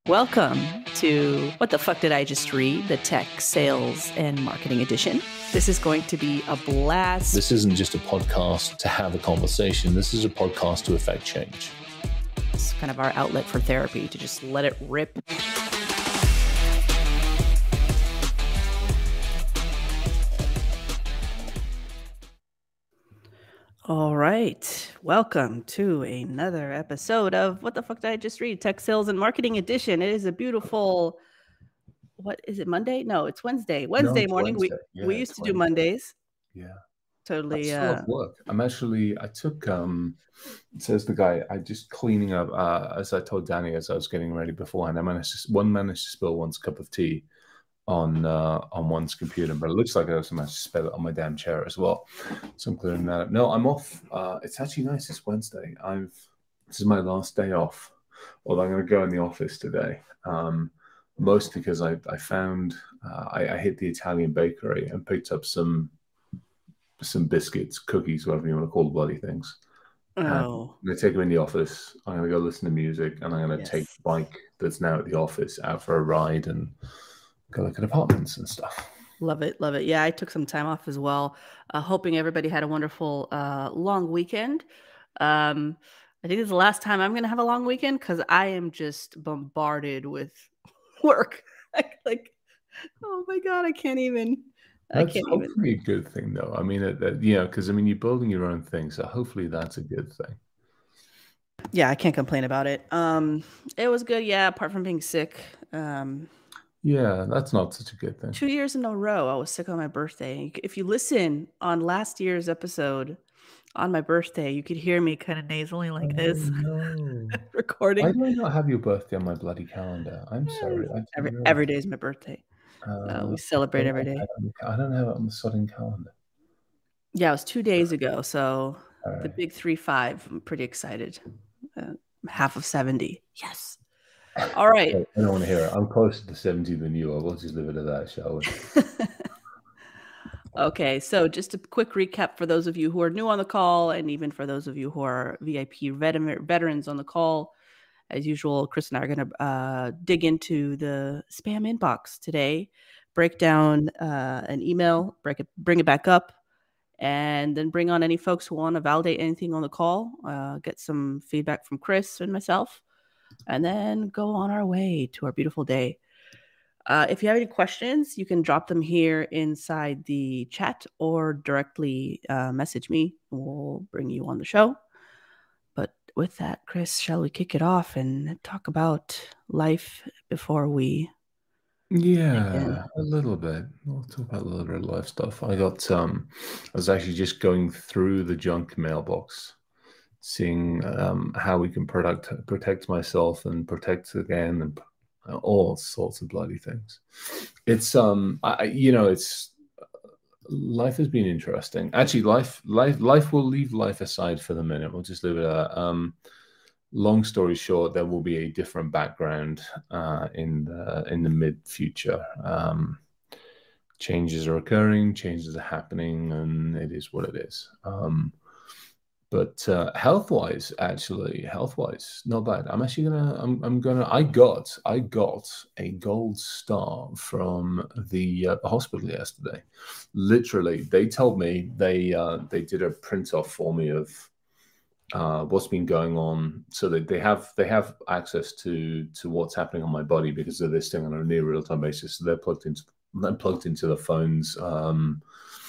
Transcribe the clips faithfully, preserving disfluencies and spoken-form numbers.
Welcome to What the Fuck Did I Just Read? The Tech Sales and Marketing Edition. This is going to be a blast. This isn't just a podcast to have a conversation. This is a podcast to affect change. It's kind of our outlet for therapy, to just let it rip. All right. Welcome to another episode of What the Fuck Did I Just Read? Tech Sales and Marketing Edition. It is a beautiful, what is it, Monday? No, it's Wednesday. Wednesday no, morning. Wednesday. We yeah, we used to Wednesday. do Mondays. Yeah. Totally. I'm still Uh, at work. I'm actually, I took, um, says the guy, I just cleaning up, uh, as I told Danny as I was getting ready beforehand, I managed to, one managed to spill one's cup of tea on uh, on one's computer, but it looks like I also managed to spill it on my damn chair as well. So I'm clearing that up. No, I'm off. Uh, it's actually nice. It's Wednesday. I've This is my last day off, although I'm going to go in the office today. Um, mostly because I, I found, uh, I, I hit the Italian bakery and picked up some some biscuits, cookies, whatever you want to call the bloody things. oh, I'm going to take them in the office. I'm going to go listen to music, and I'm going to yes. take the bike that's now at the office out for a ride and go look at apartments and stuff. Love it. Love it. Yeah, I took some time off as well, uh, hoping everybody had a wonderful uh, long weekend. Um, I think this is the last time I'm going to have a long weekend because I am just bombarded with work. like, like, oh my God, I can't even. I That's can't hopefully even. a good thing, though. I mean, that, that, you know, because I mean, you're building your own thing, so hopefully that's a good thing. Yeah, I can't complain about it. Um, it was good. Yeah, apart from being sick. Um, Yeah, that's not such a good thing. two years in a row, I was sick on my birthday. If you listen on last year's episode on my birthday, you could hear me kind of nasally like Oh, this no. recording. Why do I not have your birthday on my bloody calendar? I'm sorry. I Every, didn't every realize. day is my birthday. Uh, Uh, we celebrate I every don't day. have it on the ca- I don't have it on the sodding calendar. Yeah, it was two days ago. So All the right. big three five. I'm pretty excited. Uh, half of seventy. Yes. All right. I don't want to hear it. I'm closer to seventy than you are. We'll just leave it at that, shall we? Okay, so just a quick recap for those of you who are new on the call, and even for those of you who are V I P veteran, veterans on the call. As usual, Chris and I are going to uh, dig into the spam inbox today, break down uh, an email, break it, bring it back up, and then bring on any folks who want to validate anything on the call, uh, get some feedback from Chris and myself, and then go on our way to our beautiful day. Uh, if you have any questions, you can drop them here inside the chat or directly uh, message me. We'll bring you on the show. But with that, Chris, shall we kick it off and talk about life before we... Yeah, a little bit. We'll talk about a little bit of life stuff. I got, um, I was actually just going through the junk mailbox, seeing um, how we can protect protect myself and protect again and all sorts of bloody things. It's um, I you know, it's life has been interesting. Actually, life life life will leave life aside for the minute. We'll just leave it at that. Um, long story short, there will be a different background uh, in the in the mid future. Um, changes are occurring, changes are happening, and it is what it is. Um, but uh, health-wise, actually, health-wise, not bad. I'm actually gonna, I'm, I'm gonna, I got, I got a gold star from the, uh, the hospital yesterday. Literally, they told me they, uh, they did a print off for me of uh, what's been going on, so that they have, they have access to, to what's happening on my body because they're this thing on a near real-time basis. So they're plugged into, they're plugged into the phones. Um,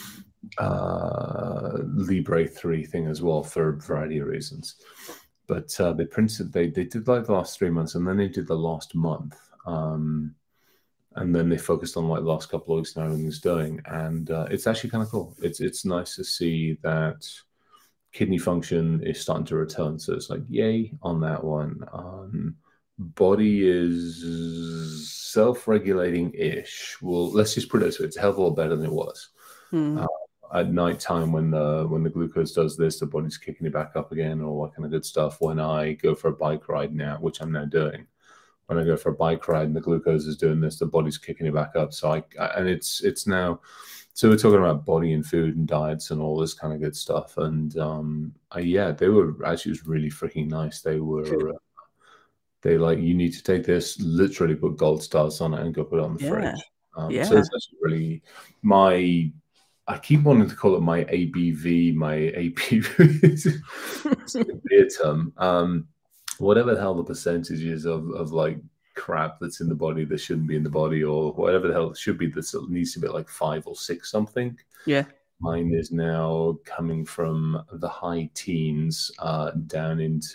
uh Libre three thing as well for a variety of reasons, but uh they printed they they did like the last three months and then they did the last month, um and then they focused on like the last couple of weeks and how everything's doing, and uh, it's actually kind of cool. It's it's nice to see that kidney function is starting to return, so it's like yay on that one. Um body is self-regulating ish. Well, let's just put it this way, it's a hell of a lot better than it was. Hmm. uh, at night time when the when the glucose does this, the body's kicking it back up again, all that kind of good stuff. When I go for a bike ride now, which I'm now doing, when I go for a bike ride and the glucose is doing this, the body's kicking it back up. So I, and it's it's now, so we're talking about body and food and diets and all this kind of good stuff. And um, I, yeah, they were actually, it was really freaking nice. They were, uh, They like, you need to take this, literally put gold stars on it and go put it on the Yeah. fridge. Um, Yeah. So it's actually really my. I keep wanting to call it my A B V, my A P V. It's a beer term. Um, whatever the hell the percentage is of of like crap that's in the body that shouldn't be in the body, or whatever the hell it should be that needs to be like five or six something. Yeah. Mine is now coming from the high teens uh, down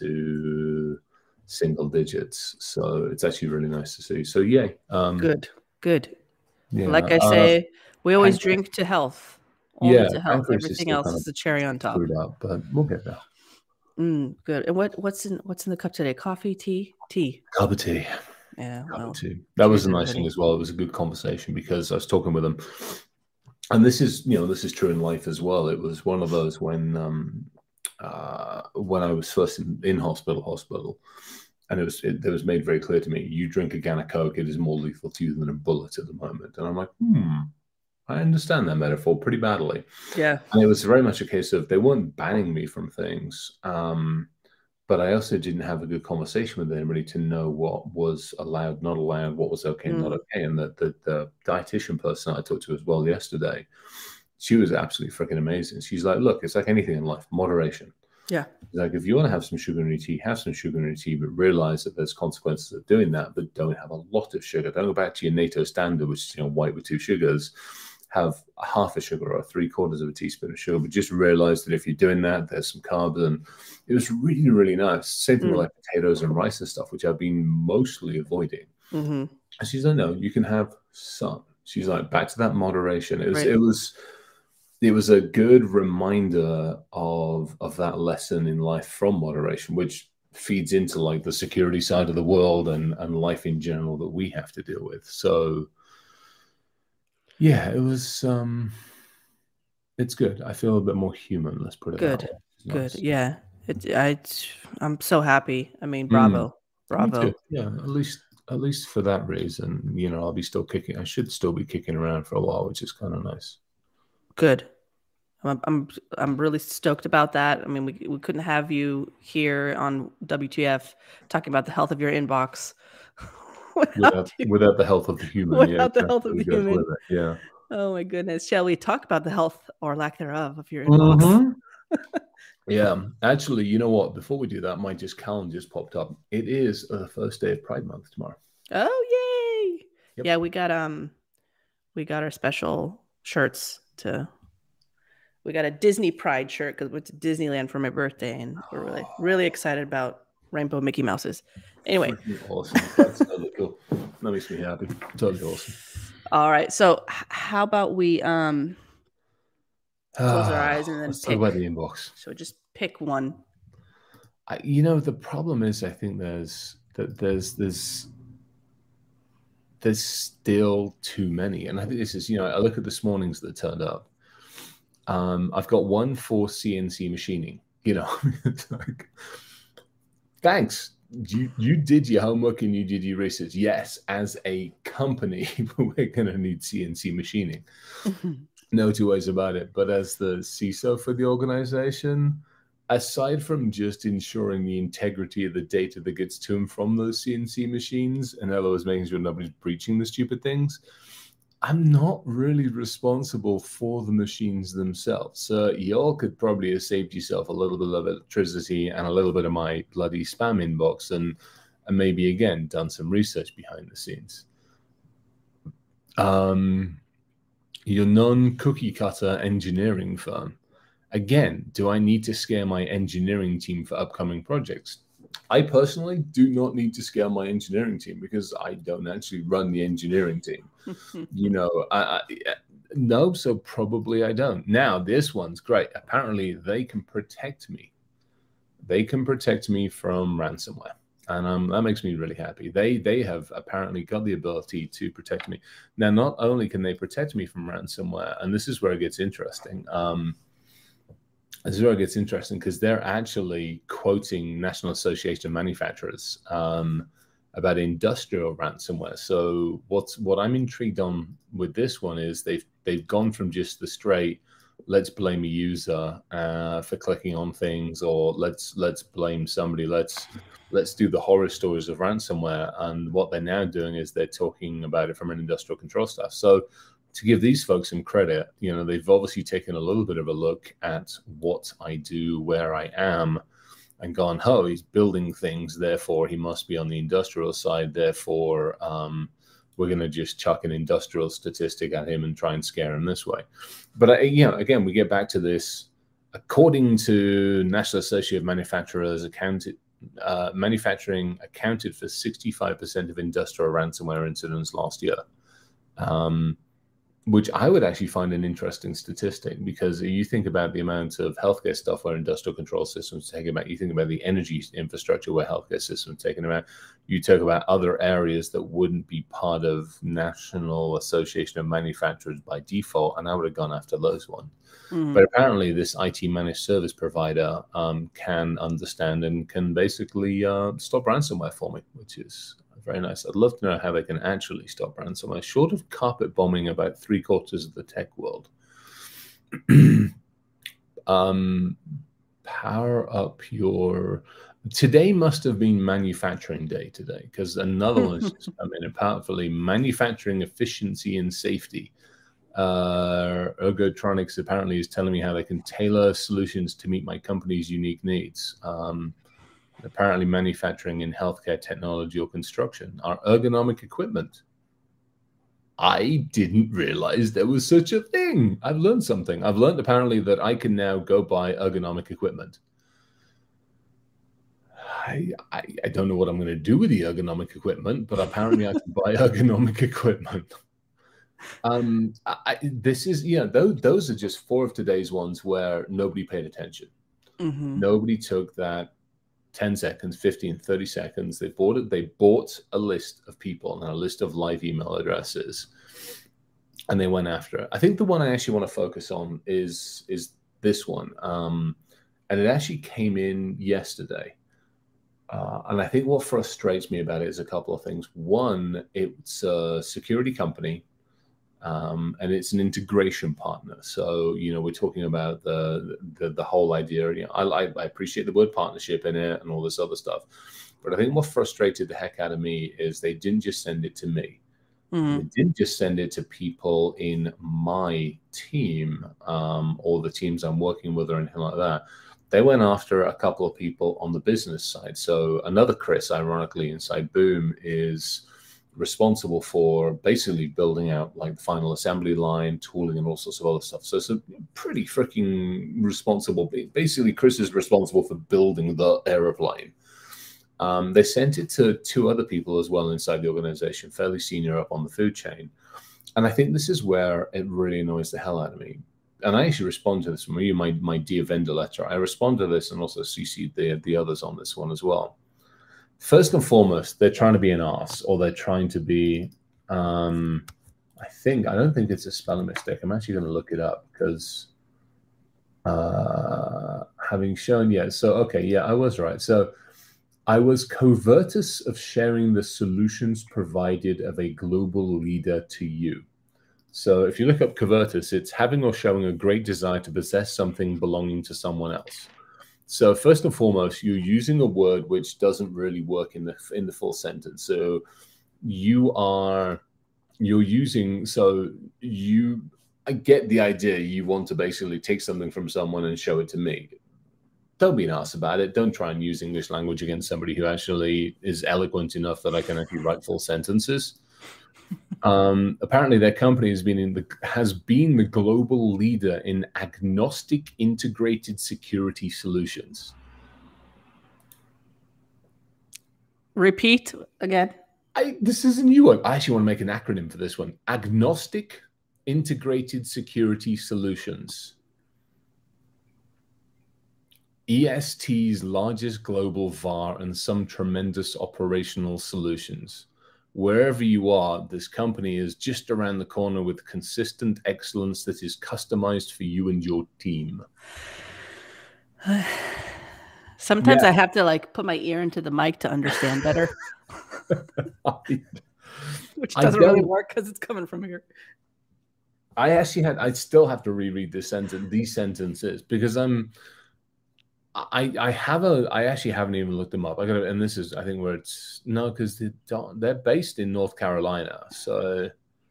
into single digits. So it's actually really nice to see. So yeah. Um, Good. Good. yeah. Like I uh, say, we always pancreas- drink to health. Only yeah, to health. pancreas is Everything still else kind is the cherry on of top. screwed up, but we'll get there. Mm, good. And what what's in what's in the cup today? Coffee, tea, tea. Cup of tea. Yeah. Cup Well, of tea. That was cheers, a nice everybody. thing as well. It was a good conversation because I was talking with them, and this is, you know, this is true in life as well. It was one of those when um, uh, when I was first in, in hospital, hospital, and it was it, it was made very clear to me: you drink a can of Coke, it is more lethal to you than a bullet at the moment. And I'm like, hmm, I understand that metaphor pretty badly. Yeah. And it was very much a case of they weren't banning me from things, um, but I also didn't have a good conversation with anybody to know what was allowed, not allowed, what was okay, Mm. not okay. And the, the, the dietitian person I talked to as well yesterday, she was absolutely freaking amazing. She's like, look, it's like anything in life, moderation. Yeah. Like, if you want to have some sugar in your tea, have some sugar in your tea, but realize that there's consequences of doing that, but don't have a lot of sugar. Don't go back to your NATO standard, which is, you know, white with two sugars. Have a half a sugar or three quarters of a teaspoon of sugar, but just realize that if you're doing that, there's some carbs. And it was really, really nice. Same thing Mm. with like potatoes and rice and stuff, which I've been mostly avoiding. Mm-hmm. And she's like, no, you can have some. She's like, back to that moderation. It was, Right. it was, it was a good reminder of of that lesson in life from moderation, which feeds into like the security side of the world and and life in general that we have to deal with. So yeah, it was um it's good. I feel a bit more human, let's put it Good. that way. It's Good. nice. Yeah. It, I, I'm so happy. I mean, Mm. bravo. Me Bravo. too. Yeah, at least at least for that reason, you know, I'll be still kicking. I should still be kicking around for a while, which is kind of nice. Good. I'm, I'm I'm really stoked about that. I mean, we we couldn't have you here on W T F talking about the health of your inbox without, Without, you, without the health of the human. without Yeah, the that's health of what the goes human. with it. Yeah. Oh my goodness. Shall we talk about the health or lack thereof of your inbox? Mhm. Yeah, actually, you know what? Before we do that, my just calendar just popped up. It is uh, the first day of Pride Month tomorrow. Oh yay! Yep. Yeah, we got um, we got our special shirts to. We got a Disney Pride shirt because we went to Disneyland for my birthday, and we're really really excited about rainbow Mickey Mouses. Anyway, Freaking awesome. That's totally cool. That makes me happy. Totally awesome. All right, so h- how about we um close our eyes and then Let's pick. talk about the inbox. So just pick one. I, you know, the problem is, I think there's that there's there's there's still too many, and I think this is, you know, I look at this morning's that turned up. Um, I've got one for C N C machining. You know, it's like, thanks. You you did your homework and you did your research. Yes, as a company, we're going to need C N C machining. No two ways about it. But as the C I S O for the organization, aside from just ensuring the integrity of the data that gets to and from those C N C machines, and in other words, making sure nobody's breaching the stupid things, I'm not really responsible for the machines themselves. So y'all could probably have saved yourself a little bit of electricity and a little bit of my bloody spam inbox, and, and maybe, again, done some research behind the scenes. Um, your non-cookie cutter engineering firm. Again, do I need to scale my engineering team for upcoming projects? I personally do not need to scale my engineering team because I don't actually run the engineering team. You know, I, I, no, so probably I don't. Now, this one's great. Apparently, they can protect me. They can protect me from ransomware. And um, that makes me really happy. They they have apparently got the ability to protect me. Now, not only can they protect me from ransomware, and this is where it gets interesting. Um, this is where it gets interesting because they're actually quoting National Association of Manufacturers um, about industrial ransomware. So what's what I'm intrigued on with this one is they've they've gone from just the straight let's blame a user uh, for clicking on things, or let's let's blame somebody. Let's let's do the horror stories of ransomware. And what they're now doing is they're talking about it from an industrial control staff. So to give these folks some credit, you know, they've obviously taken a little bit of a look at what I do, where I am, and gone, oh, he's building things, therefore he must be on the industrial side, therefore um, we're going to just chuck an industrial statistic at him and try and scare him this way. But, uh, you know, again, we get back to this. According to National Association of Manufacturers, accounted, uh, manufacturing accounted for sixty-five percent of industrial ransomware incidents last year. Um, which I would actually find an interesting statistic, because you think about the amount of healthcare stuff where industrial control systems take about, you think about the energy infrastructure where healthcare systems taken about, you talk about other areas that wouldn't be part of National Association of Manufacturers by default, and I would have gone after those ones. Mm-hmm. But apparently this I T managed service provider um, can understand and can basically uh, stop ransomware for me, which is very nice. I'd love to know how they can actually stop ransomware, short of carpet bombing about three quarters of the tech world. um, power up your... Today must have been manufacturing day today, because another one's just come in. Apparently, manufacturing efficiency and safety. Uh, Ergotronics apparently is telling me how they can tailor solutions to meet my company's unique needs. Um, apparently manufacturing in healthcare, technology, or construction are ergonomic equipment. I didn't realize there was such a thing. I've learned something. I've learned apparently that I can now go buy ergonomic equipment. I, I, I don't know what I'm going to do with the ergonomic equipment, but apparently I can buy ergonomic equipment. Um, I, this is, yeah, those, those are just four of today's ones where nobody paid attention. Mm-hmm. Nobody took that ten seconds, fifteen, thirty seconds. They bought it. They bought a list of people and a list of live email addresses, and they went after it. I think the one I actually want to focus on is, is this one. Um, and it actually came in yesterday. Uh, and I think what frustrates me about it is a couple of things. One, it's a security company. Um, and it's an integration partner. So, you know, we're talking about the the, the whole idea. You know, I, I appreciate the word partnership in it and all this other stuff. But I think what frustrated the heck out of me is they didn't just send it to me. Mm-hmm. They didn't just send it to people in my team um, or the teams I'm working with or anything like that. They went after a couple of people on the business side. So another Chris, ironically, inside Boom is responsible for basically building out like the final assembly line, tooling, and all sorts of other stuff. So it's a pretty freaking responsible. Basically, Chris is responsible for building the aeroplane. Um, they sent it to two other people as well inside the organization, fairly senior up on the food chain. And I think this is where it really annoys the hell out of me. And I actually respond to this from you, my, my dear vendor letter. I respond to this and also C C'd the, the others on this one as well. First and foremost, they're trying to be an arse, or they're trying to be, um, I think, I don't think it's a spelling mistake. I'm actually going to look it up because uh, having shown, yeah, so, okay, yeah, I was right. So I was covetous of sharing the solutions provided of a global leader to you. So if you look up covetous, it's having or showing a great desire to possess something belonging to someone else. So first and foremost, you're using a word which doesn't really work in the in the full sentence. So you are you're using so you I get the idea. You want to basically take something from someone and show it to me. Don't be an ass about it. Don't try and use English language against somebody who actually is eloquent enough that I can actually write full sentences. Um, apparently, their company has been in the has been the global leader in agnostic integrated security solutions. Repeat again. I, this is a new one. I actually want to make an acronym for this one: agnostic integrated security solutions. E S T's largest global V A R and some tremendous operational solutions. Wherever you are, this company is just around the corner with consistent excellence that is customized for you and your team. Sometimes yeah. I have to like put my ear into the mic to understand better. I, Which doesn't really work because it's coming from here. I actually had, I still have to reread this sentence, these sentences, because I'm, I, I have a, I actually haven't even looked them up. I got to, and this is, I think where it's, no, because they don't, they're based in North Carolina. So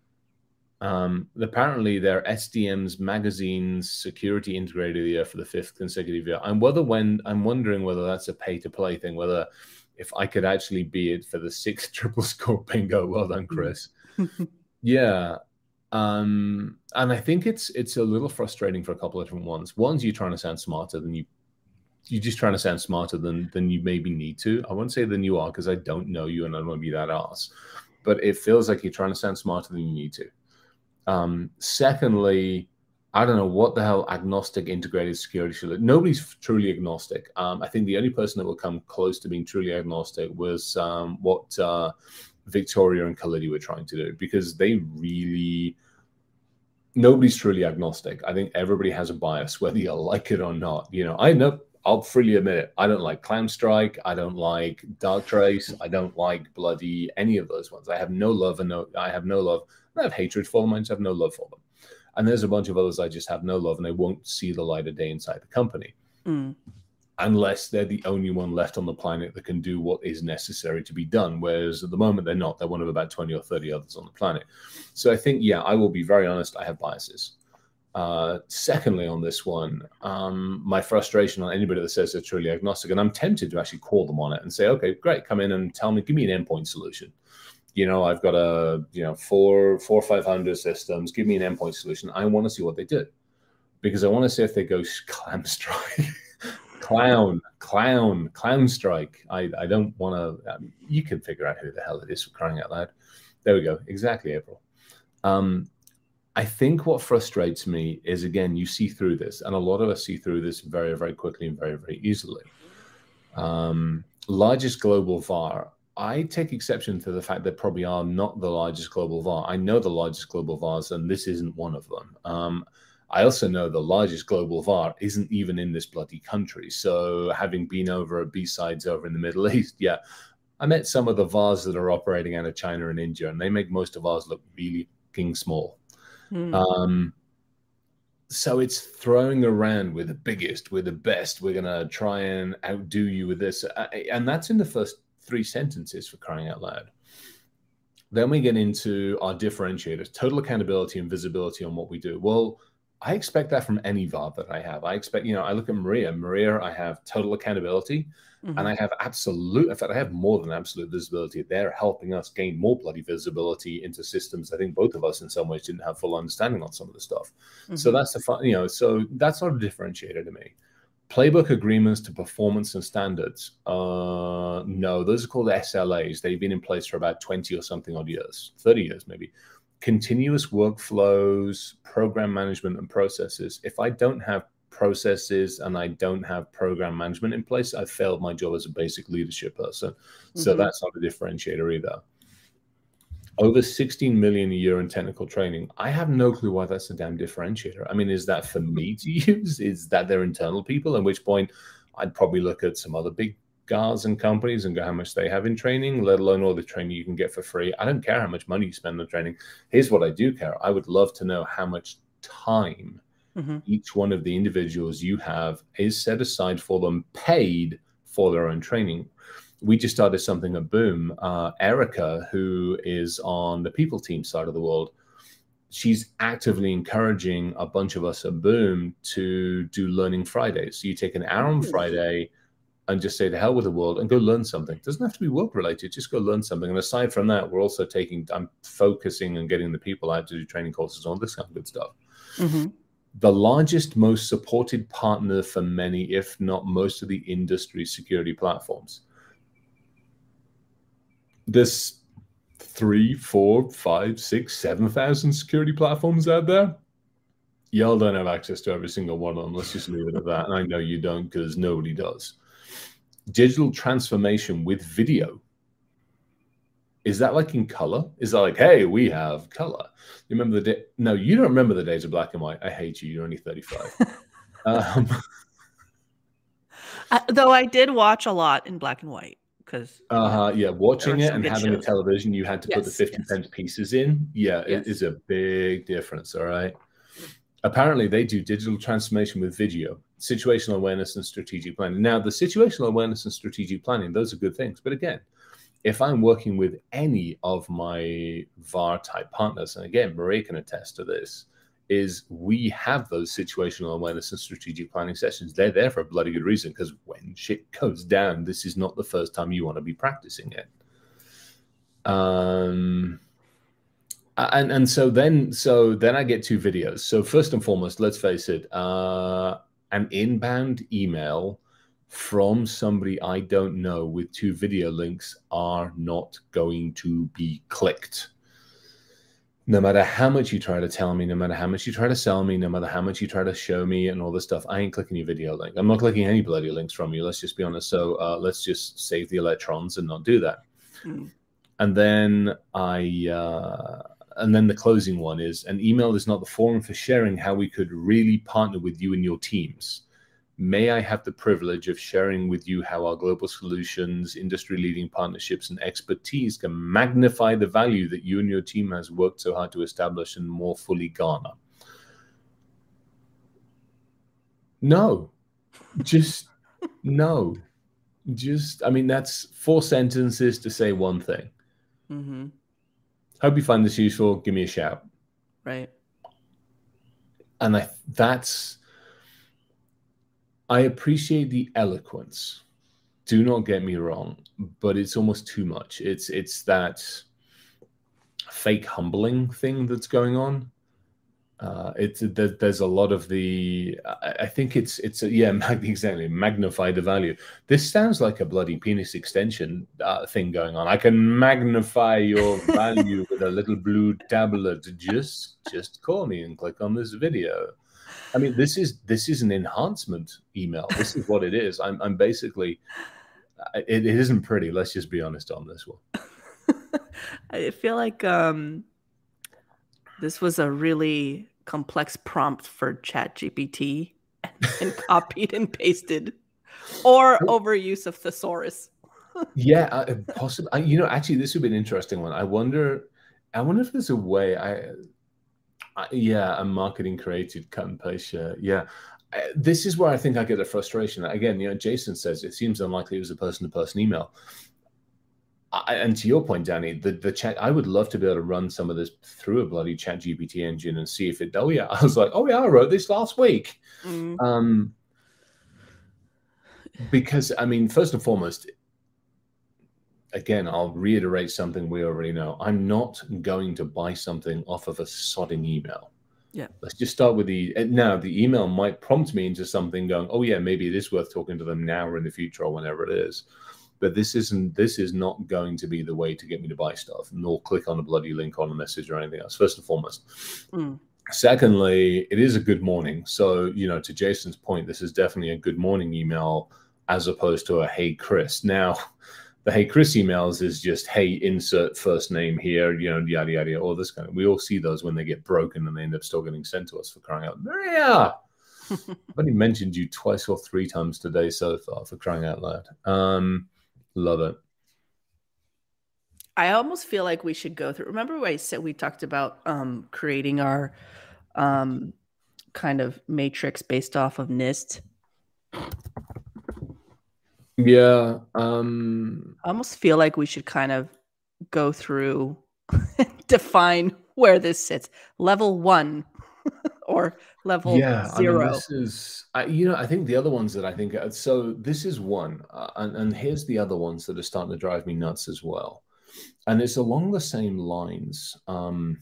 um, apparently they're S D M's Magazine's Security Integrator of the Year for the fifth consecutive year. I'm whether when, I'm wondering whether that's a pay to play thing, whether if I could actually be it for the sixth triple score bingo. Well done, Chris. Yeah. Um, and I think it's it's a little frustrating for a couple of different ones. One's you're trying to sound smarter than you you're just trying to sound smarter than than you maybe need to. I won't say than you are because I don't know you and I don't want to be that ass. But it feels like you're trying to sound smarter than you need to. Um, secondly, I don't know what the hell agnostic integrated security should look. Nobody's truly agnostic. Um, I think the only person that will come close to being truly agnostic was um, what uh, Victoria and Khalidi were trying to do, because they really, nobody's truly agnostic. I think everybody has a bias, whether you like it or not. You know, I know, I'll freely admit it. I don't like ClownStrike. I don't like Darktrace. I don't like bloody any of those ones. I have no love and no, I have no love. I have hatred for them. I just have no love for them. And there's a bunch of others I just have no love, and they won't see the light of day inside the company. Mm. Unless they're the only one left on the planet that can do what is necessary to be done. Whereas at the moment, they're not. They're one of about twenty or thirty others on the planet. So I think, yeah, I will be very honest, I have biases. Uh, secondly, on this one, um, my frustration on anybody that says they're truly agnostic, and I'm tempted to actually call them on it and say, okay, great, come in and tell me, give me an endpoint solution. You know, I've got a, you know, four, four, five hundred systems. Give me an endpoint solution. I want to see what they do, because I want to see if they go ClownStrike, clown, clown, ClownStrike. I, I don't want to. Um, you can figure out who the hell it is, for crying out loud. There we go. Exactly, April. Um, I think what frustrates me is, again, you see through this, and a lot of us see through this very, very quickly and very, very easily. Um, largest global V A R. I take exception to the fact that probably are not the largest global V A R. I know the largest global V A Rs, and this isn't one of them. Um, I also know the largest global V A R isn't even in this bloody country. So having been over at B-Sides over in the Middle East, yeah, I met some of the V A Rs that are operating out of China and India, and they make most of ours look really fucking small. Mm. Um, so it's throwing around, we're the biggest, we're the best, we're going to try and outdo you with this. And that's in the first three sentences, for crying out loud. Then we get into our differentiators, total accountability and visibility on what we do. Well, I expect that from any V A R that I have. I expect, you know, I look at Maria. Maria, I have total accountability, mm-hmm. and I have absolute, in fact, I have more than absolute visibility. They're helping us gain more bloody visibility into systems. I think both of us in some ways didn't have full understanding on some of the stuff. Mm-hmm. So that's the fun, you know, so that's not a differentiator to me. Playbook agreements to performance and standards. Uh, no, those are called S L As. They've been in place for about twenty or something odd years, thirty years maybe. Continuous workflows, program management and processes. If I don't have processes and I don't have program management in place, I've failed my job as a basic leadership person. Mm-hmm. So that's not a differentiator either. Over sixteen million a year in technical training. I have no clue why that's a damn differentiator. I mean, is that for me to use? Is that their internal people? At which point I'd probably look at some other big guys and companies and go how much they have in training, let alone all the training you can get for free. I don't care how much money you spend on training. Here's what I do care. I would love to know how much time mm-hmm. each one of the individuals you have is set aside for them, paid for their own training. We just started something at Boom. Uh, Erica, who is on the people team side of the world, she's actively encouraging a bunch of us at Boom to do Learning Fridays. So you take an hour on Friday and just say to hell with the world and go learn something. It doesn't have to be work related, just go learn something. And aside from that, we're also taking, I'm focusing on getting the people out to do training courses on this kind of good stuff. Mm-hmm. The largest, most supported partner for many, if not most of the industry security platforms. There's three, four, five, six, seven thousand security platforms out there. Y'all don't have access to every single one of them. Let's just leave it at that. And I know you don't, because nobody does. Digital transformation with video. Is that like in color? Is that like, hey, we have color? You remember the day? No, you don't remember the days of black and white. I hate you. You're only thirty-five. um, uh, though I did watch a lot in black and white. because Uh-huh, yeah, watching it some and good having a shows. television you had to put the Yes, fifty yes, pence pieces in, yeah, it yes. is a big difference, all right? Apparently, they do digital transformation with video, situational awareness, and strategic planning. Now, the situational awareness and strategic planning, those are good things. But again, if I'm working with any of my V A R-type partners, and again, Maria can attest to this, is we have those situational awareness and strategic planning sessions. They're there for a bloody good reason, because when shit goes down, this is not the first time you want to be practicing it. Um, and and so then so then I get two videos. So first and foremost, let's face it, uh, an inbound email from somebody I don't know with two video links are not going to be clicked. No matter how much you try to tell me, no matter how much you try to sell me, no matter how much you try to show me and all this stuff, I ain't clicking your video link. I'm not clicking any bloody links from you. Let's just be honest. So uh, let's just save the electrons and not do that. Mm. And then I, uh, and then the closing one is, an email is not the forum for sharing how we could really partner with you and your teams. May I have the privilege of sharing with you how our global solutions, industry-leading partnerships, and expertise can magnify the value that you and your team has worked so hard to establish and more fully garner? No. Just no. Just, I mean, that's four sentences to say one thing. Mm-hmm. Hope you find this useful. Give me a shout. Right. And I, that's... I appreciate the eloquence. Do not get me wrong, but it's almost too much. It's it's that fake humbling thing that's going on. Uh, it's there, there's a lot of the. I, I think it's it's a, yeah, exactly. Magnify the value. This sounds like a bloody penis extension uh, thing going on. I can magnify your value with a little blue tablet. Just just call me and click on this video. I mean, this is this is an enhancement email. This is what it is. I'm I'm basically, it, it isn't pretty. Let's just be honest on this one. I feel like um, this was a really complex prompt for ChatGPT and, and copied and pasted, or overuse of thesaurus. Yeah, uh, possibly. You know, actually, this would be an interesting one. I wonder. I wonder if there's a way. I. Uh, yeah, a marketing created cut and paste. Uh, yeah, uh, this is where I think I get the frustration. Again, you know, Jason says it seems unlikely it was a person-to-person email. I, and to your point, Danny, the the chat. I would love to be able to run some of this through a bloody ChatGPT engine and see if it. Oh yeah, I was like, oh yeah, I wrote this last week. Mm. Um, because I mean, first and foremost. Again, I'll reiterate something we already know. I'm not going to buy something off of a sodding email. Yeah. Let's just start with the, now the email might prompt me into something going, oh yeah, maybe it is worth talking to them now or in the future or whenever it is. But this isn't, this is not going to be the way to get me to buy stuff, nor click on a bloody link on a message or anything else, first and foremost. Mm. Secondly, it is a good morning. So, you know, to Jason's point, this is definitely a good morning email as opposed to a, hey, Chris. Now, the Hey Chris emails is just, hey, insert first name here, you know, yada, yada, all this kind of, we all see those when they get broken and they end up still getting sent to us for crying out. Maria! I've only mentioned you twice or three times today so far, for crying out loud. Um, love it. I almost feel like we should go through, remember what I said, we talked about um, creating our um, kind of matrix based off of NIST? Yeah. Um, I almost feel like we should kind of go through, define where this sits. Level one or level yeah, zero. I mean, this is, I, you know, I think the other ones that I think, so this is one, uh, and, and here's the other ones that are starting to drive me nuts as well. And it's along the same lines. Um,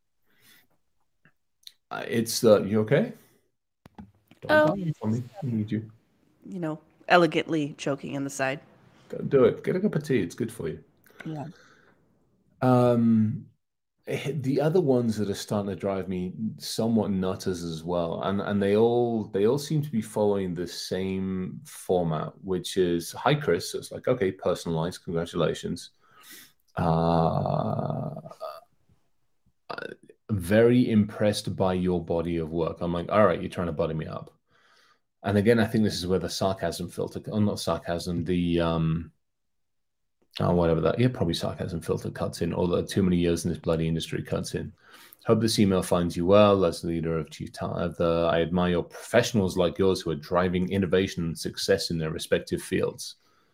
it's, uh, you okay? Don't oh, for me. I need you. You know, elegantly choking in the side. Go do it. Get a cup of tea. It's good for you. Yeah. Um, the other ones that are starting to drive me somewhat nutters as well, and and they all they all seem to be following the same format, which is, hi Chris. So it's like, okay, personalized. Congratulations. Uh, very impressed by your body of work. I'm like, all right, you're trying to butter me up. And again, I think this is where the sarcasm filter, oh, not sarcasm, the um, Oh, whatever that. Yeah, probably sarcasm filter cuts in, although too many years in this bloody industry cuts in. Hope this email finds you well as the leader of Chief Talent. Uh, I admire your professionals like yours who are driving innovation and success in their respective fields.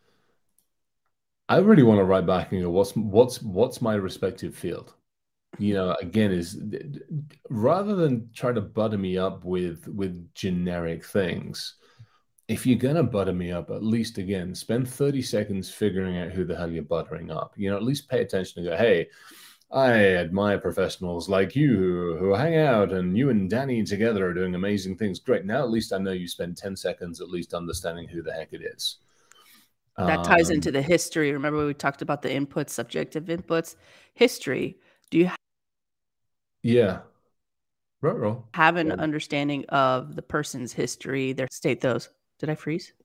I really want to write back and go, what's what's what's my respective field? You know, again, is rather than try to butter me up with with generic things, if you're gonna butter me up, at least again, spend thirty seconds figuring out who the hell you're buttering up. You know, at least pay attention and go, hey, I admire professionals like you who, who hang out, and you and Danny together are doing amazing things. Great. Now at least I know you spend ten seconds at least understanding who the heck it is. That ties Um, into the history. Remember we talked about the inputs, subjective inputs, history. Do you yeah. Ruh-roh. have an Yeah. understanding of the person's history, their state those? Did I freeze?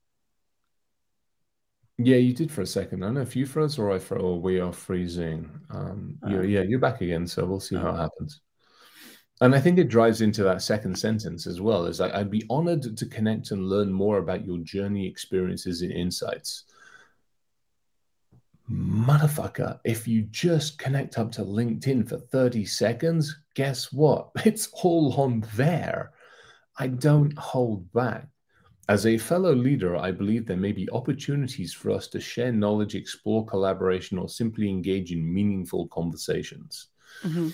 Yeah, you did for a second. I don't know if you froze or I froze or we are freezing. Um, Uh, you're, yeah, you're back again, so we'll see oh. how it happens. And I think it drives into that second sentence as well. Is like, I'd be honored to connect and learn more about your journey, experiences, and insights. Motherfucker, if you just connect up to LinkedIn for thirty seconds, guess what? It's all on there. I don't hold back. As a fellow leader, I believe there may be opportunities for us to share knowledge, explore collaboration, or simply engage in meaningful conversations. Mm-hmm.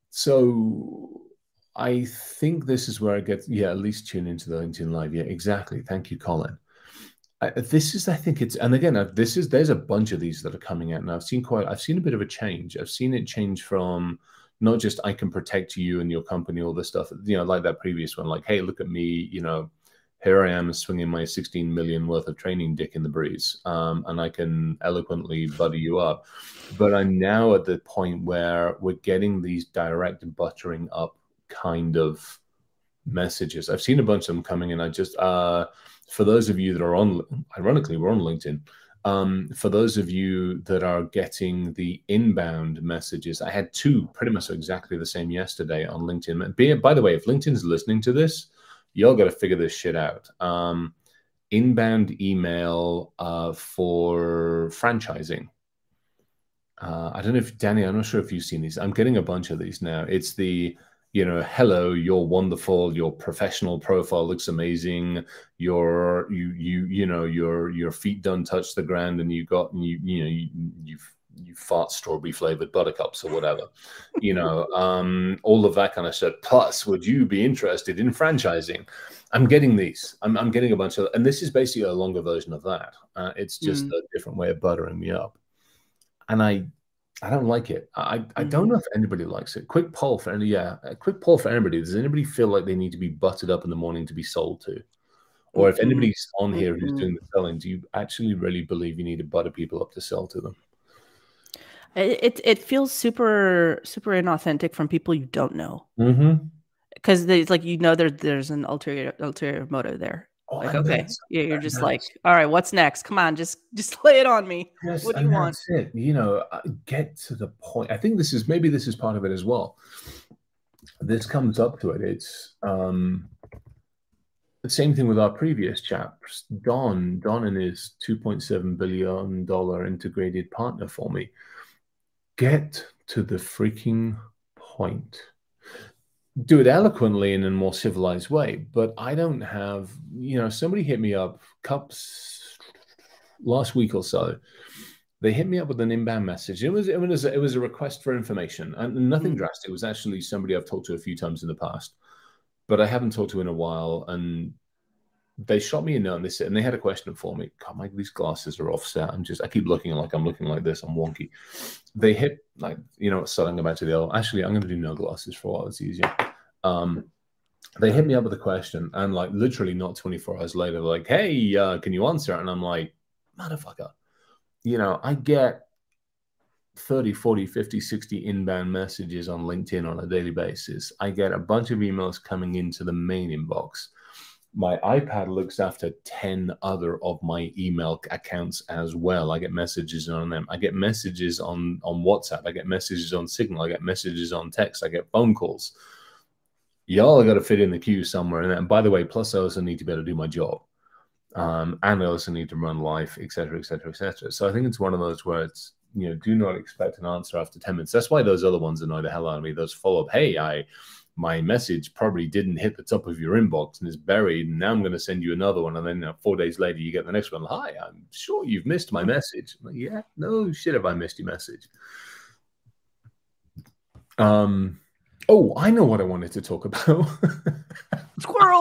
So I think this is where I get, yeah, at least tune into the LinkedIn Live. Yeah, exactly. Thank you, Colin. I, this is, I think it's, and again, uh, this is, there's a bunch of these that are coming out now. I've seen quite, I've seen a bit of a change. I've seen it change from not just I can protect you and your company, all this stuff, you know, like that previous one, like, hey, look at me, you know, here I am swinging my sixteen million worth of training dick in the breeze, um, and I can eloquently butter you up. But I'm now at the point where we're getting these direct buttering up kind of messages. I've seen a bunch of them coming in. I just, uh, for those of you that are on, ironically, we're on LinkedIn. Um, for those of you that are getting the inbound messages, I had two pretty much exactly the same yesterday on LinkedIn. By the way, if LinkedIn's listening to this, y'all got to figure this shit out. Um, inbound email uh, for franchising. Uh, I don't know if, Danny, I'm not sure if you've seen these. I'm getting a bunch of these now. It's the, you know, hello, you're wonderful. Your professional profile looks amazing. Your, you, you, you know, your, your feet don't touch the ground, and you got, and you, you know, you, you've, you fart strawberry flavored buttercups or whatever, you know, um, all of that kind of stuff. Plus, would you be interested in franchising? I'm getting these. I'm, I'm getting a bunch of, and this is basically a longer version of that. Uh, it's just mm. a different way of buttering me up, and I, I don't like it. I, I mm. don't know if anybody likes it. Quick poll for any, yeah, a quick poll for anybody. Does anybody feel like they need to be buttered up in the morning to be sold to? Or if anybody's on here who's doing the selling, do you actually really believe you need to butter people up to sell to them? It it feels super super inauthentic from people you don't know, because mm-hmm. it's like, you know, there there's an ulterior ulterior motive there. Oh, like, okay, yeah, you're just like, all right, what's next? Come on, just just lay it on me. Yes, what do you want? That's it. You know, get to the point. I think this is maybe this is part of it as well. This comes up to it. It's um, the same thing with our previous chaps. Don, Don and his two point seven billion dollar integrated partner for me. Get to the freaking point. Do it eloquently in a more civilized way, but I don't have, you know, somebody hit me up cups last week or so. They hit me up with an inbound message. It was, it was, it was a request for information, and nothing mm-hmm. drastic. It was actually somebody I've talked to a few times in the past, but I haven't talked to in a while. And they shot me a note, and they said, and they had a question for me. God, my, these glasses are offset. I'm just, I keep looking like I'm looking like this. I'm wonky. They hit, like, you know, so I'm going back to the old, actually, I'm going to do no glasses for a while. It's easier. Um, they hit me up with a question, and like literally not twenty-four hours later, like, hey, uh, can you answer it? And I'm like, motherfucker, you know, I get thirty, forty, fifty, sixty inbound messages on LinkedIn on a daily basis. I get a bunch of emails coming into the main inbox. My iPad looks after ten other of my email accounts as well. I get messages on them. I get messages on, on WhatsApp. I get messages on Signal. I get messages on text. I get phone calls. Y'all got to fit in the queue somewhere. And by the way, plus I also need to be able to do my job. Um, and I also need to run life, et cetera, et cetera, et cetera. So I think it's one of those where it's, you know, do not expect an answer after ten minutes. That's why those other ones annoy the hell out of me. Those follow up, hey, I, my message probably didn't hit the top of your inbox and is buried. And now I'm going to send you another one. And then you know, four days later, you get the next one. Hi, I'm sure you've missed my message. I'm like, yeah, no shit have I missed your message. Um, oh, I know what I wanted to talk about. Squirrel.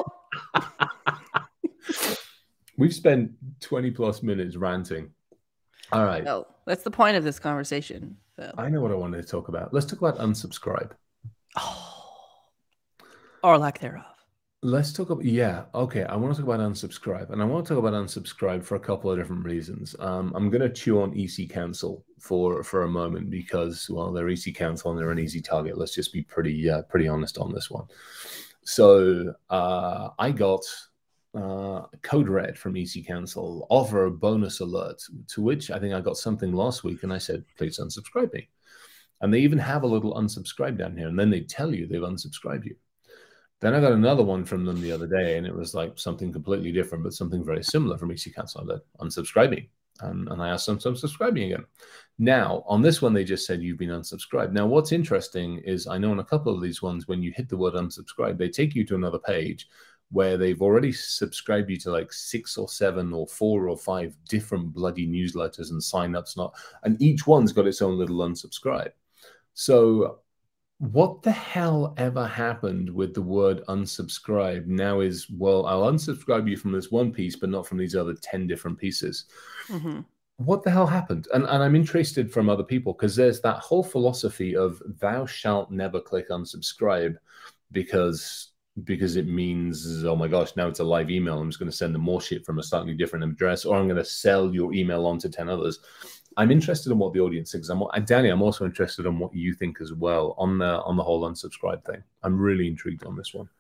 We've spent twenty plus minutes ranting. All right. No, that's the point of this conversation. So. I know what I wanted to talk about. Let's talk about unsubscribe. Oh. Or lack thereof. Let's talk about, yeah, okay. I want to talk about unsubscribe. And I want to talk about unsubscribe for a couple of different reasons. Um, I'm going to chew on E C Cancel for, for a moment because, well, they're E C Cancel and they're an easy target. Let's just be pretty, uh, pretty honest on this one. So uh, I got uh, code red from E C Cancel, offer a bonus alert, to which I think I got something last week and I said, please unsubscribe me. And they even have a little unsubscribe down here. And then they tell you they've unsubscribed you. Then I got another one from them the other day, and it was like something completely different, but something very similar from E C Cancel. That unsubscribe me, and, and I asked them to unsubscribe me again. Now, on this one, they just said you've been unsubscribed. Now, what's interesting is I know on a couple of these ones, when you hit the word unsubscribe, they take you to another page where they've already subscribed you to like six or seven or four or five different bloody newsletters and signups, not, and each one's got its own little unsubscribe. So what the hell ever happened with the word unsubscribe now is, well, I'll unsubscribe you from this one piece, but not from these other ten different pieces. Mm-hmm. What the hell happened? And, and I'm interested from other people because there's that whole philosophy of thou shalt never click unsubscribe because, because it means, oh my gosh, now it's a live email. I'm just going to send them more shit from a slightly different address, or I'm going to sell your email on to ten others. I'm interested in what the audience thinks. I'm, Danny, I'm also interested in what you think as well on the on the whole unsubscribe thing. I'm really intrigued on this one.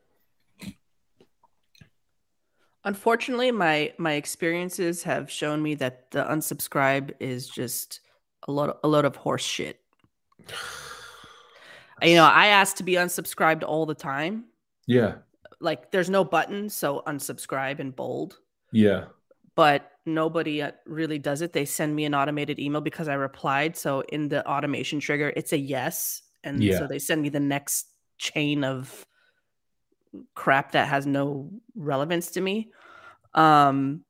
Unfortunately, my my experiences have shown me that the unsubscribe is just a lot of, a lot of horse shit. You know, I ask to be unsubscribed all the time. Yeah. Like there's no button, so unsubscribe in bold. Yeah. But nobody really does it. They send me an automated email because I replied. So in the automation trigger, it's a yes. And yeah. So they send me the next chain of crap that has no relevance to me. Um,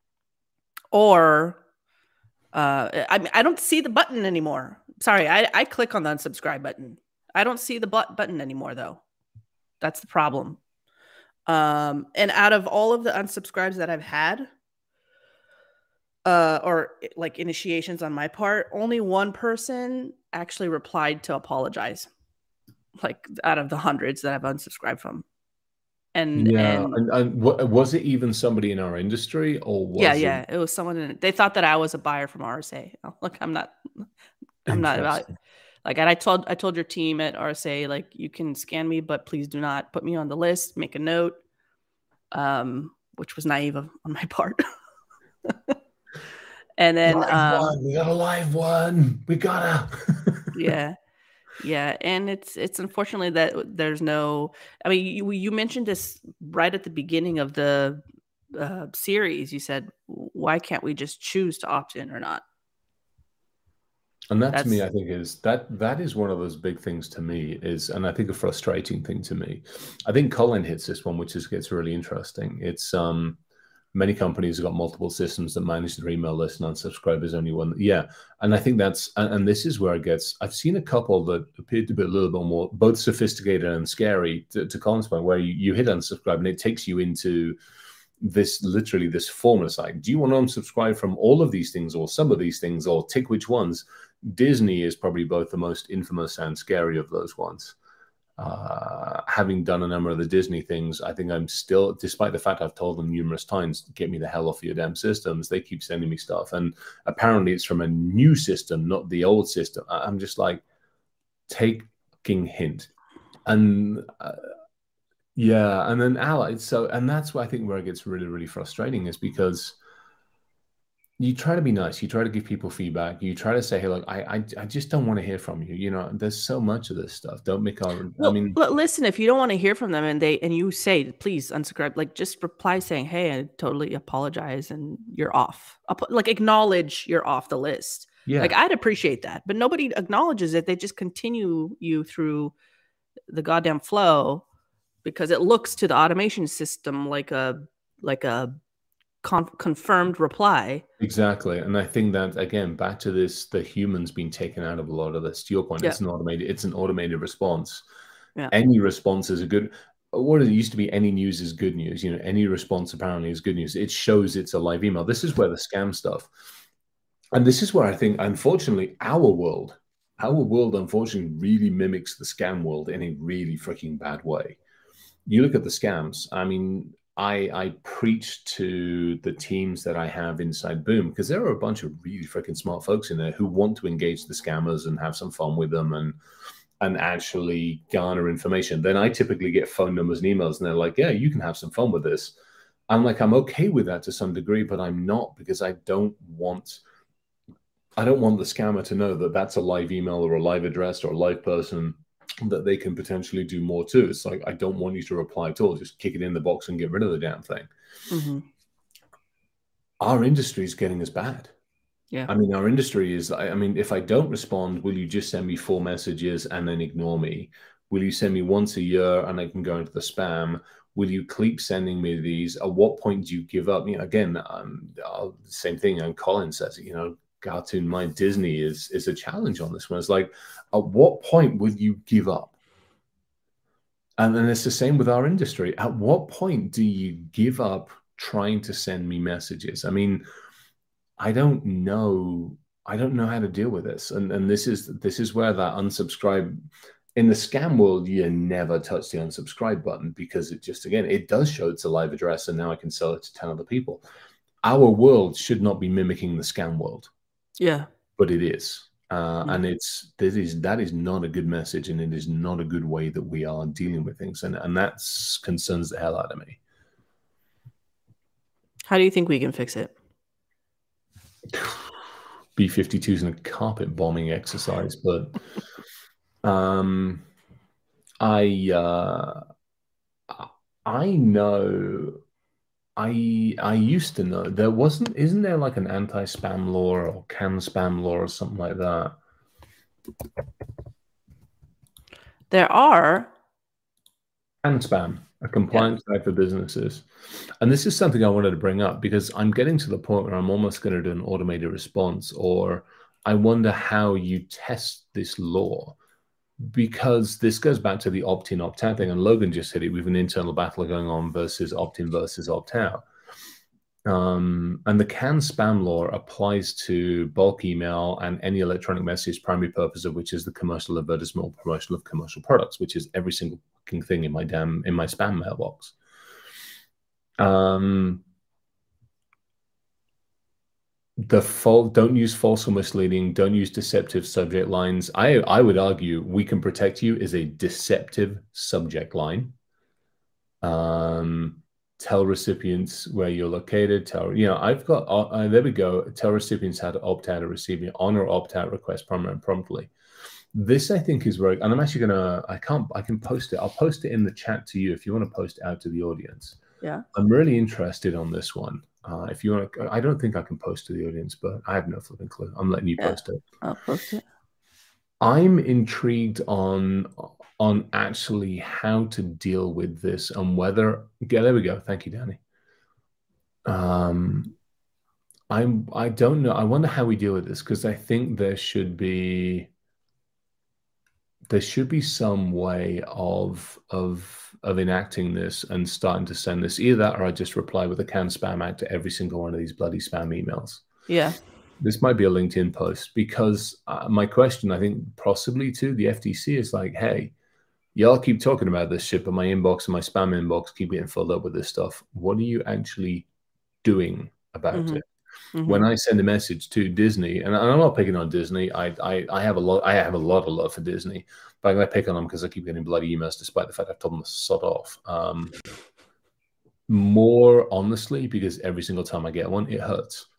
or uh, I, I don't see the button anymore. Sorry, I, I click on the unsubscribe button. I don't see the but- button anymore, though. That's the problem. Um, and out of all of the unsubscribes that I've had, Uh, or like initiations on my part, only one person actually replied to apologize, like out of the hundreds that I've unsubscribed from. And yeah, and, and, and was it even somebody in our industry, or was yeah, it... yeah, it was someone in, they thought that I was a buyer from R S A. Look, I'm not, I'm not about like, and I told I told your team at R S A, like, you can scan me, but please do not put me on the list. Make a note, um, which was naive of, on my part. And then live um, one. We got a live one. We gotta. yeah, yeah, and it's it's unfortunately that there's no. I mean, you you mentioned this right at the beginning of the uh, series. You said, "Why can't we just choose to opt in or not?" And that That's, to me, I think is that that is one of those big things to me is, and I think a frustrating thing to me. I think Colin hits this one, which is gets really interesting. It's um. Many companies have got multiple systems that manage their email list, and unsubscribe is only one. Yeah. And I think that's, and, and this is where it gets, I've seen a couple that appear to be a little bit more, both sophisticated and scary to, to Colin's point, where you, you hit unsubscribe and it takes you into this, literally this formula site. Do you want to unsubscribe from all of these things or some of these things, or tick which ones? Disney is probably both the most infamous and scary of those ones. Uh, having done a number of the Disney things, I think I'm still, despite the fact I've told them numerous times, get me the hell off your damn systems, they keep sending me stuff. And apparently it's from a new system, not the old system. I'm just like, taking hint. And uh, yeah, and then allies. So, and that's why I think where it gets really, really frustrating is because you try to be nice. You try to give people feedback. You try to say, hey, look, I, I, I just don't want to hear from you. You know, there's so much of this stuff. Don't make our, I Well, mean, l- listen, if you don't want to hear from them and they and you say, please unsubscribe, like just reply saying, hey, I totally apologize and you're off. Apo- Like acknowledge you're off the list. Like yeah, I'd appreciate that, but nobody acknowledges it. They just continue you through the goddamn flow because it looks to the automation system like a like a con- confirmed reply. exactly. And I think that, again, back to this, the human's been taken out of a lot of this. To your point, Yeah. it's an automated, it's an automated response. Yeah. Any response is a good, what it used to be, any news is good news. You know, any response apparently is good news. It shows it's a live email. This is where the scam stuff, and this is where I think, unfortunately, our world, our world, unfortunately, really mimics the scam world in a really freaking bad way. You look at the scams. I mean, I I preach to the teams that I have inside Boom because there are a bunch of really freaking smart folks in there who want to engage the scammers and have some fun with them and and actually garner information. Then I typically get phone numbers and emails, and they're like, "Yeah, you can have some fun with this." I'm like, I'm okay with that to some degree, but I'm not, because I don't want I don't want the scammer to know that that's a live email or a live address or a live person that they can potentially do more to. It's like, I don't want you to reply at all. Just kick it in the box and get rid of the damn thing. Mm-hmm. Our industry is getting as bad. Yeah. I mean, our industry is, I mean, if I don't respond, will you just send me four messages and then ignore me? Will you send me once a year and I can go into the spam? Will you keep sending me these? At what point do you give up? You know, again, um, uh, same thing. And Colin says, you know, Cartoon Mind Disney is is a challenge on this one. It's like, at what point would you give up? And then it's the same with our industry. At what point do you give up trying to send me messages? I mean, I don't know. I don't know how to deal with this. And and this is this is where that unsubscribe, in the scam world, you never touch the unsubscribe button because it just, again, it does show it's a live address and now I can sell it to ten other people. Our world should not be mimicking the scam world. Yeah. But it is. Uh, Yeah. and it's this is that is not a good message, and it is not a good way that we are dealing with things. And and that concerns the hell out of me. How do you think we can fix it? B fifty-twos in a carpet bombing exercise, but um, I uh, I know I I used to know there wasn't isn't there like an anti-spam law or can spam law or something like that? There are. Can spam, a compliance guide for businesses. And this is something I wanted to bring up because I'm getting to the point where I'm almost going to do an automated response, or I wonder how you test this law, because this goes back to the opt-in, opt-out thing. And Logan just said it, we have an internal battle going on versus opt-in versus opt-out. Um, and the can spam law applies to bulk email and any electronic message, primary purpose of which is the commercial advertisement or promotion of commercial products, which is every single thing in my damn in my spam mailbox. Um, the fault, don't use false or misleading, don't use deceptive subject lines. I I would argue We Can Protect You is a deceptive subject line. Um, tell recipients where you're located. Tell, you know, I've got, uh, there we go. Tell recipients how to opt out of receiving on or opt out request promptly. This, I think, is very, and I'm actually going to, I can't, I can post it. I'll post it in the chat to you if you want to post it out to the audience. Yeah. I'm really interested on this one. Uh, if you want to, I don't think I can post to the audience, but I have no flipping clue. I'm letting you yeah, post it. I'll post it. I'm intrigued on on actually how to deal with this and whether, yeah, there we go. Thank you, Danny. Um, I'm, I don't know. I wonder how we deal with this, because I think there should be, there should be some way of, of, of enacting this and starting to send this. Either that, or I just reply with a can spam act to every single one of these bloody spam emails. Yeah. This might be a LinkedIn post, because uh, my question, I think possibly to the F T C is like, hey, y'all keep talking about this shit, but my inbox and my spam inbox keep getting filled up with this stuff. What are you actually doing about mm-hmm. it? Mm-hmm. When I send a message to Disney, and I'm not picking on Disney, I, I I have a lot I have a lot of love for Disney, but I'm gonna pick on them because I keep getting bloody emails, despite the fact I've told them to sod off. Um, more honestly, because every single time I get one, it hurts.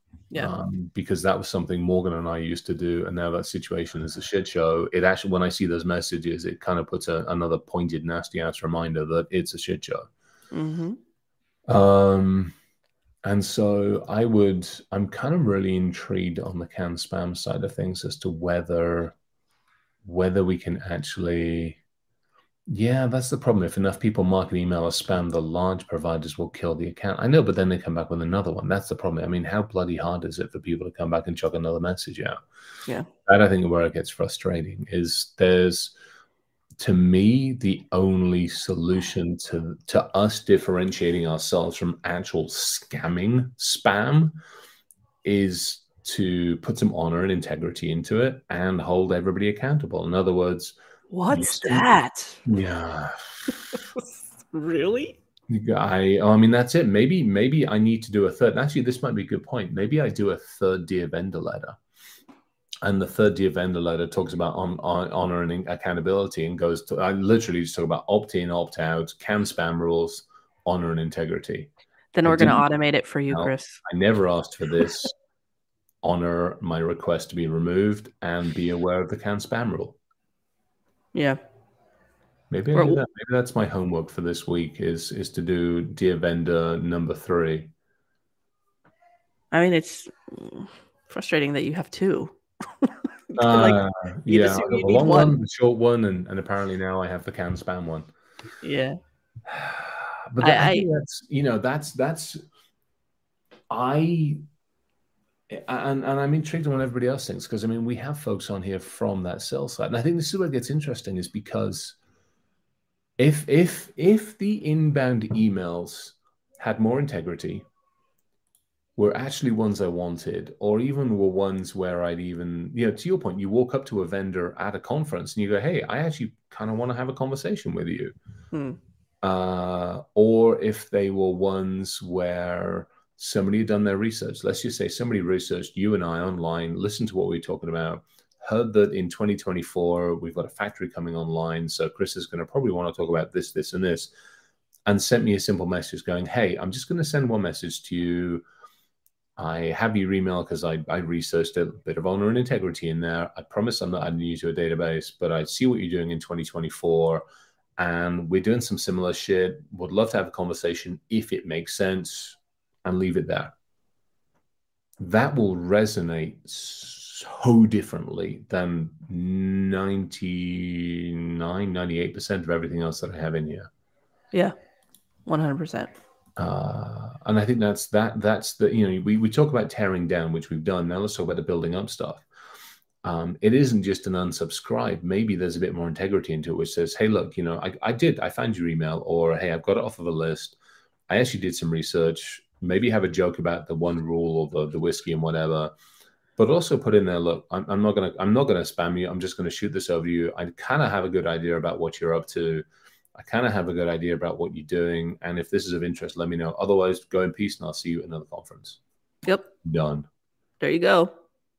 Yeah. Um, because that was something Morgan and I used to do, and now that situation is a shit show. It actually, when I see those messages, it kind of puts a, another pointed, nasty ass reminder that it's a shit show. Mm-hmm. Um, and so I would, I'm kind of really intrigued on the canned spam side of things as to whether, whether we can actually. Yeah, that's the problem. If enough people market email as spam, the large providers will kill the account. I know, but then they come back with another one. That's the problem. I mean, how bloody hard is it for people to come back and chuck another message out? Yeah. That, I think, where it gets frustrating is there's, to me, the only solution to, to us differentiating ourselves from actual scamming spam is to put some honor and integrity into it and hold everybody accountable. In other words, what's that? Yeah. Really? I I mean, that's it. Maybe maybe I need to do a third. Actually, this might be a good point. Maybe I do a third Dear Vendor letter. And the third Dear Vendor letter talks about on, on honor and accountability and goes to, I literally just talk about opt-in, opt-out, canned spam rules, honor and integrity. Then we're going to automate it for you, no, Chris. I never asked for this. Honor my request to be removed and be aware of the canned spam rule. Yeah. Maybe I do that. Maybe that's my homework for this week is is to do Dear Vendor number three. I mean, it's frustrating that you have two. like, uh, yeah, I got the long one, one, the short one, and, and apparently now I have the canned spam one. Yeah. But that, I, I think that's, you know, that's, that's, I, and, and I'm intrigued on what everybody else thinks, because, I mean, we have folks on here from that sales side. And I think this is where it gets interesting, is because if, if, if the inbound emails had more integrity, were actually ones I wanted, or even were ones where I'd even, you know, to your point, you walk up to a vendor at a conference and you go, hey, I actually kind of want to have a conversation with you. Hmm. Uh, or if they were ones where somebody had done their research. Let's just say somebody researched you and I online, listened to what we were talking about, heard that in twenty twenty-four, we've got a factory coming online. So Chris is going to probably want to talk about this, this, and this, and sent me a simple message going, hey, I'm just going to send one message to you. I have your email because I, I researched a bit of honor and integrity in there. I promise I'm not adding you to a database, but I see what you're doing in twenty twenty-four, and we're doing some similar shit. Would love to have a conversation if it makes sense, and leave it there. That will resonate so differently than ninety-nine, ninety-eight percent of everything else that I have in here. Yeah, one hundred percent. Uh, and I think that's that. That's the, you know, we we talk about tearing down, which we've done. Now let's talk about the building up stuff. Um, it isn't just an unsubscribe. Maybe there's a bit more integrity into it, which says, hey, look, you know, I, I did, I found your email, or hey, I've got it off of a list. I actually did some research. Maybe have a joke about the one rule or the, the whiskey and whatever, but also put in there, look, I'm, I'm not gonna I'm not gonna spam you. I'm just gonna shoot this over to you. I kind of have a good idea about what you're up to. I kind of have a good idea about what you're doing. And if this is of interest, let me know. Otherwise, go in peace and I'll see you at another conference. Yep. Done. There you go.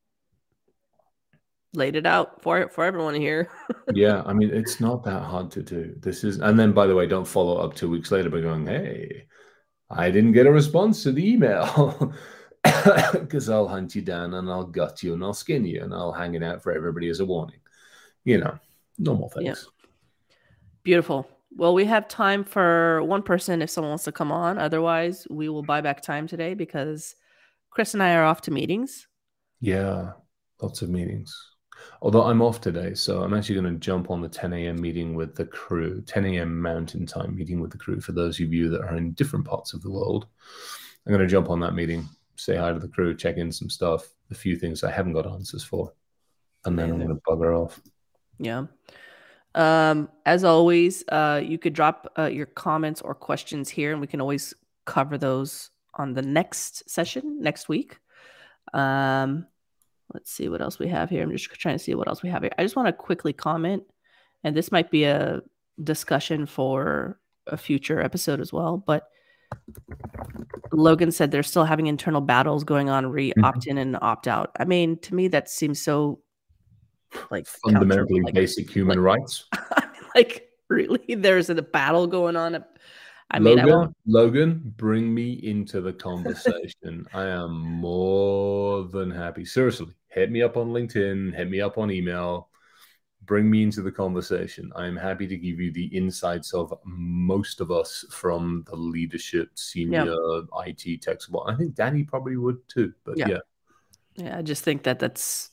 Laid it out for for everyone here. Yeah. I mean, it's not that hard to do. This is, and then by the way, don't follow up two weeks later by going, hey, I didn't get a response to the email. Because I'll hunt you down and I'll gut you and I'll skin you and I'll hang it out for everybody as a warning. You know, normal things. Yep. Beautiful. Well, we have time for one person if someone wants to come on. Otherwise, we will buy back time today because Chris and I are off to meetings. Yeah, lots of meetings. Although I'm off today, so I'm actually going to jump on the ten a m meeting with the crew, ten a m Mountain Time meeting with the crew. For those of you that are in different parts of the world, I'm going to jump on that meeting, say hi to the crew, check in some stuff, a few things I haven't got answers for, and then I'm going to bugger off. Yeah. Um, as always, uh, you could drop uh, your comments or questions here, and we can always cover those on the next session next week. Um, let's see what else we have here. I'm just trying to see what else we have here. I just want to quickly comment, and this might be a discussion for a future episode as well, but Logan said they're still having internal battles going on, re opt in and opt out. I mean, to me, that seems so like fundamentally like, basic human like, rights. Like, really, there's a battle going on I mean, I Logan, won't. Logan, bring me into the conversation. I am more than happy. Seriously, hit me up on LinkedIn, hit me up on email, bring me into the conversation. I am happy to give you the insights of most of us from the leadership, senior yeah. I T tech support. I think Danny probably would too, but yeah. Yeah, yeah I just think that that's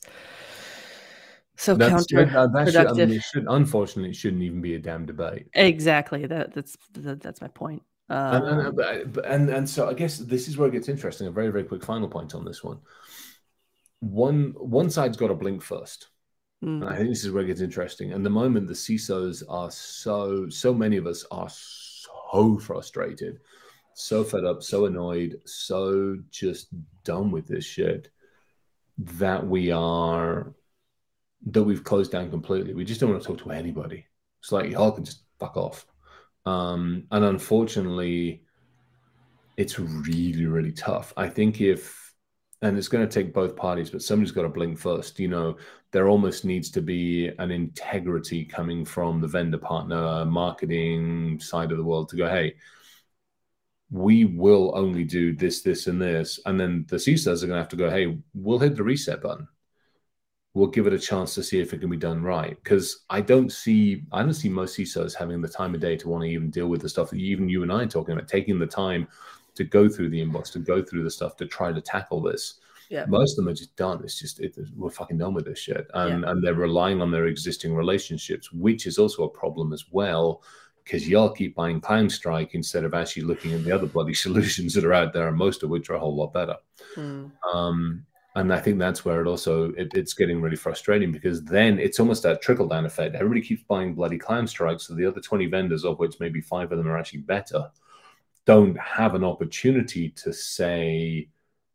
so that's, counterproductive. That, that should, I mean, it should, unfortunately, it shouldn't even be a damn debate. Exactly. That that's that, that's my point. Um, and, and, and and so I guess this is where it gets interesting. A very, very quick final point on this one. One one side's got to blink first. Mm. And I think this is where it gets interesting. And the moment the C I S Os are so, so many of us are so frustrated, so fed up, so annoyed, so just done with this shit that we are, that we've closed down completely. We just don't want to talk to anybody. It's like, y'all can just fuck off. Um, and unfortunately, it's really, really tough. I think if, and it's going to take both parties, but somebody's got to blink first. You know, there almost needs to be an integrity coming from the vendor partner, marketing side of the world to go, hey, we will only do this, this, and this. And then the C I S Os are going to have to go, hey, we'll hit the reset button. We'll give it a chance to see if it can be done right. Because I don't see, I don't see most C I S Os having the time of day to want to even deal with the stuff that even you and I are talking about, taking the time to go through the inbox, to go through the stuff, to try to tackle this. Yeah. Most of them are just done. It's just, it, we're fucking done with this shit. And, yeah. and they're relying on their existing relationships, which is also a problem as well, because y'all keep buying CloudStrike instead of actually looking at the other bloody solutions that are out there, and most of which are a whole lot better. Mm. Um, and I think that's where it also, it, it's getting really frustrating, because then it's almost that trickle-down effect. Everybody keeps buying bloody CloudStrike, so the other twenty vendors, of which maybe five of them are actually better, don't have an opportunity to say,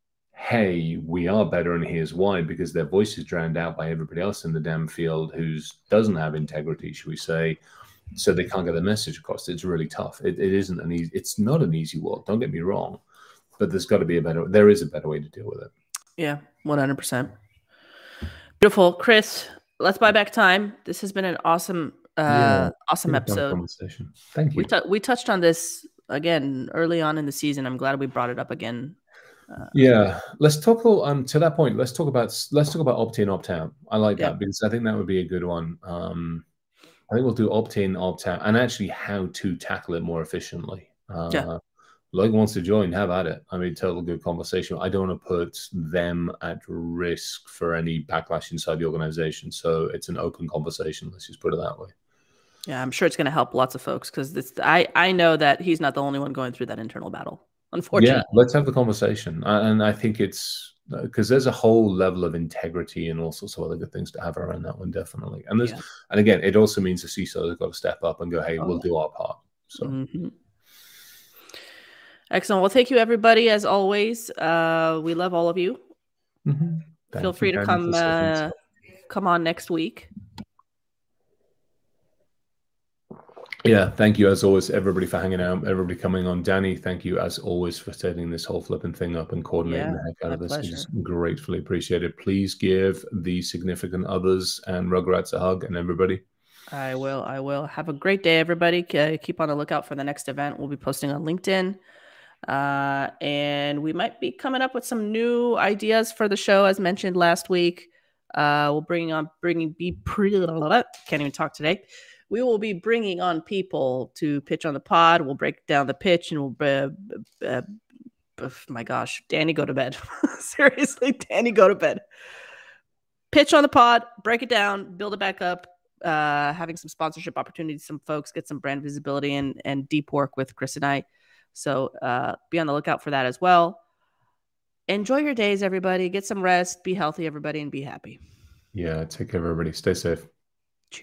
hey, we are better and here's why, because their voice is drowned out by everybody else in the damn field who doesn't have integrity, should we say, so they can't get the message across. It's really tough. It, it isn't an easy, it's not an easy world, don't get me wrong, but there's got to be a better, there is a better way to deal with it. Yeah, one hundred percent. Beautiful. Chris, let's buy back time. This has been an awesome, uh, yeah, awesome episode. Conversation. Thank you. We, t- we touched on this again early on in the season. I'm glad we brought it up again. Uh, yeah, let's talk um to that point. Let's talk about let's talk about opt-in, opt-out. I like yeah. that, because I think that would be a good one. Um, I think we'll do opt-in, opt-out, and actually how to tackle it more efficiently. Uh, yeah. Logan wants to join, have at it. I mean, total good conversation. I don't want to put them at risk for any backlash inside the organization. So it's an open conversation. Let's just put it that way. Yeah, I'm sure it's going to help lots of folks, because this I, I know that he's not the only one going through that internal battle, unfortunately. Yeah, let's have the conversation. And I think it's because there's a whole level of integrity and all sorts of other good things to have around that one, definitely. And there's, yeah. and again, it also means the C I S O has got to step up and go, hey, oh. we'll do our part. So. Mm-hmm. Excellent. Well, thank you, everybody. As always, uh, we love all of you. Mm-hmm. Feel free to come uh, come on next week. Yeah, thank you, as always, everybody, for hanging out, everybody coming on. Danny, thank you, as always, for setting this whole flipping thing up and coordinating yeah, the heck out of this. It's gratefully appreciated. Please give the significant others and Rugrats a hug, and everybody. I will. I will. Have a great day, everybody. Uh, keep on the lookout for the next event. We'll be posting on LinkedIn. Uh, and we might be coming up with some new ideas for the show, as mentioned last week. Uh, we'll bring on, bringing, be pretty, can't even talk today. We will be bringing on people to pitch on the pod. We'll break down the pitch, and we'll, uh, uh, uh, my gosh, Danny, go to bed. Seriously, Danny, go to bed. Pitch on the pod, break it down, build it back up. Uh, having some sponsorship opportunities, some folks get some brand visibility and, and deep work with Chris and I. So uh, be on the lookout for that as well. Enjoy your days, everybody. Get some rest. Be healthy, everybody, and be happy. Yeah, take care, everybody. Stay safe.